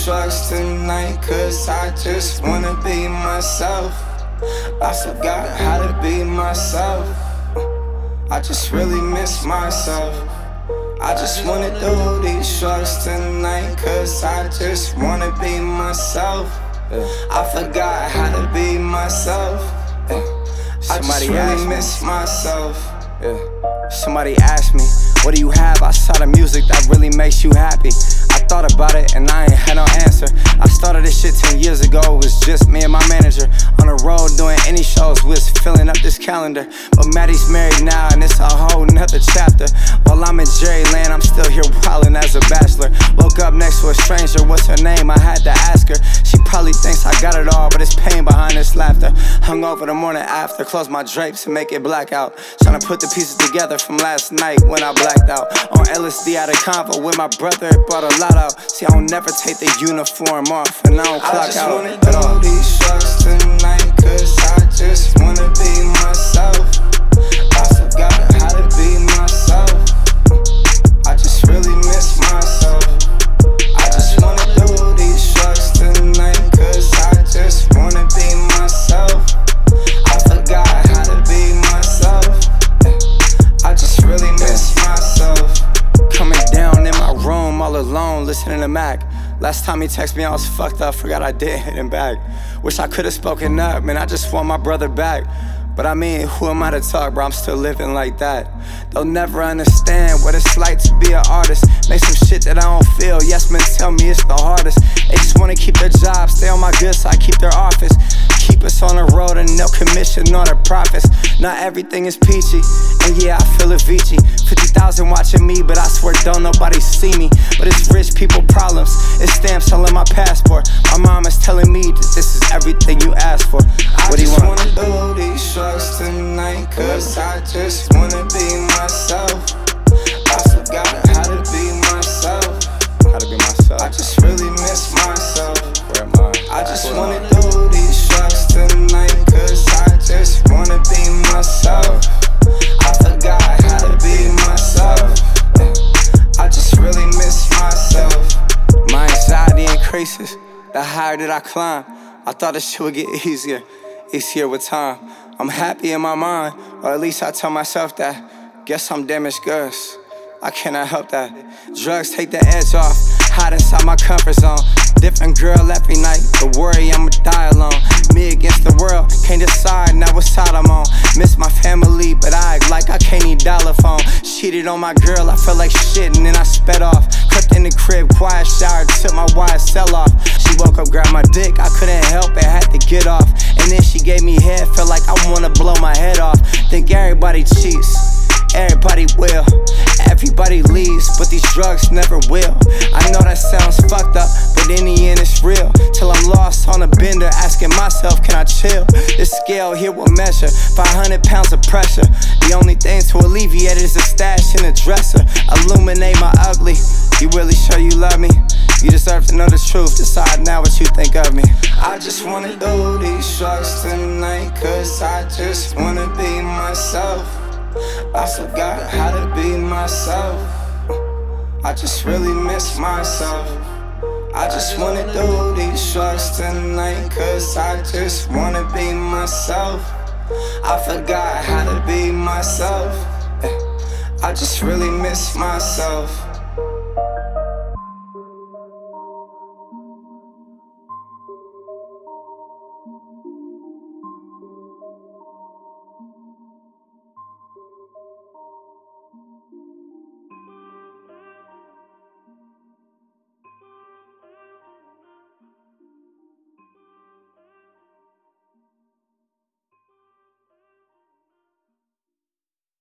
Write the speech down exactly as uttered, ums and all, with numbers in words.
drugs tonight, cause I just wanna be myself. I forgot how to be myself. I just really miss myself. I just wanna do these drugs tonight, cause I just wanna be myself. I forgot how to be myself. I just really miss myself. Somebody asked me, what do you have outside of music that really makes you happy? I thought about it and I ain't had no answer. I started this shit ten years ago, it was just me and my manager. On the road doing any shows, we was filling up this calendar. But Maddie's married now and it's a whole nother chapter. While I'm in Jerryland, I'm still here wildin' as a bachelor. Woke up next to a stranger, what's her name? I had to ask her. She probably thinks I got it all, but it's pain behind this laughter. Hung over the morning after, close my drapes and make it black out. Tryna put the pieces together from last night when I blacked out. On L S D at a convo with my brother, it brought a lot out. See, I don't never take the uniform off and I don't clock out I just wanna do these drugs tonight, cause I just wanna be myself. I forgot how to be myself. I just really miss myself. I just wanna do these drugs tonight, cause I just wanna be myself. I forgot how to be myself. I just really miss myself. Coming down in my room all alone, listening to Mac. Last time he texted me, I was fucked up, forgot I did hit him back. Wish I could've spoken up, man, I just want my brother back. But I mean, who am I to talk, bro? I'm still living like that. They'll never understand what it's like to be an artist. Make some shit that I don't feel, yes men tell me it's the hardest. They just wanna keep their job, stay on my good side, keep their office. Keep us on the road and no commission on the profits. Not everything is peachy, and yeah, I feel Avicii. fifty thousand watching me, but I swear don't nobody see me. But it's rich people problems, it's stamps all in my passport. My mom is telling me that this is everything you asked for. What do you want? I just wanna do these drugs tonight, cause I just wanna be myself. I forgot how to be myself. How to be myself? I just really miss myself. Where am I? I just wanna do these drugs tonight, cause I just wanna be myself. I forgot how to be myself. I just really miss myself. My anxiety increases, the higher that I climb. I thought this shit would get easier, easier with time. I'm happy in my mind, or at least I tell myself that. Guess I'm damaged goods, I cannot help that. Drugs take the edge off, hide inside my comfort zone. Different girl every night, the worry I'ma die alone. Me against the world, can't decide now what side I'm on. Miss my family, but I act like I can't eat dollar phone. Cheated on my girl, I felt like shit and then I sped off. Crept in the crib, quiet shower, took my Y S L off. She woke up, grabbed my dick, I couldn't help it, had to get off. And then she gave me head, felt like I wanna blow my head off. Think everybody cheats, everybody will. Everybody leaves, but these drugs never will. I know that sounds fucked up, but in the end it's real. Till I'm lost on a bender, asking myself, can I chill? This scale here will measure five hundred pounds of pressure. The only thing to alleviate it is a stash in a dresser. Illuminate my ugly, you really sure you love me? You deserve to know the truth, decide now what you think of me. I just wanna do these drugs tonight, cause I just wanna be myself. I forgot how to be myself. I just really miss myself. I just wanna do these drugs tonight, cause I just wanna be myself. I forgot how to be myself. I just really miss myself.